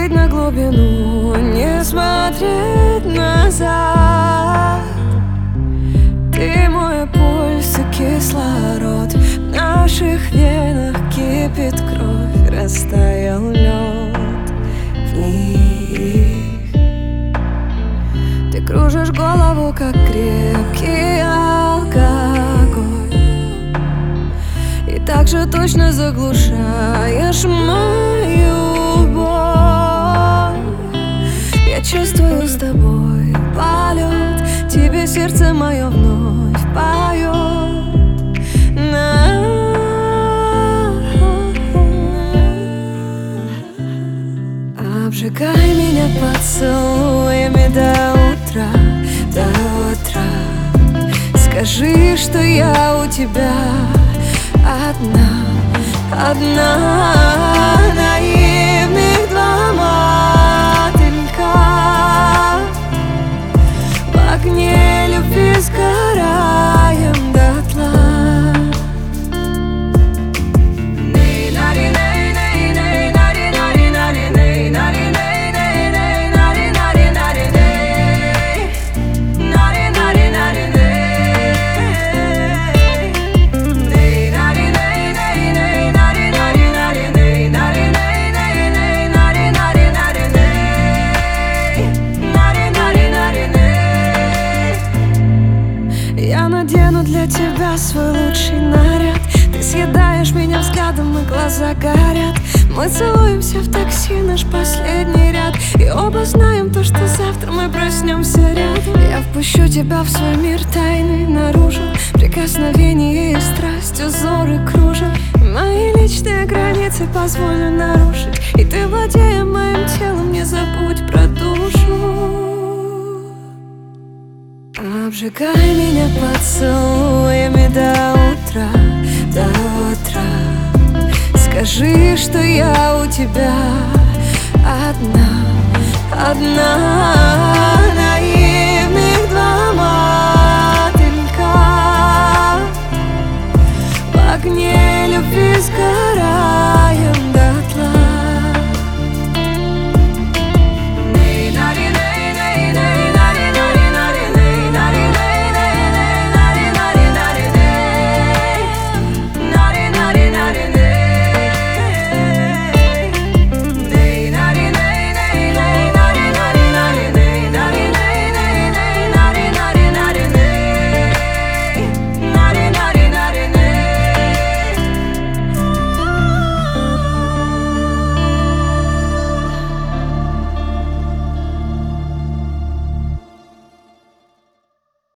плыть на глубину, не смотреть назад. Ты мой пульс и кислород, в наших венах кипит кровь, растаял лед в них. Ты кружишь голову, как крепкий алкоголь, и так же точно заглушаешь мою боль. Я чувствую с тобой полет, тебе сердце мое вновь поет. Обжигай меня поцелуями до утра, до утра. Скажи, что я у тебя одна, одна. Наивных два мотылька в огне любви сгораем дотла. Я надену для тебя свой лучший наряд. Ты съедаешь меня взглядом, и глаза горят. Мы целуемся в такси, наш последний ряд, и оба знаем то, что завтра мы проснемся рядом. Я впущу тебя в свой мир тайный наружу, прикосновение и страсть, узоры кружев. Мои личные границы позволю нарушить, и ты, владея моим телом, не забудь про душу. Обжигай меня поцелуями до утра, до утра. Скажи, что я у тебя одна, одна. Наивных два мотылька в огне любви сгорают.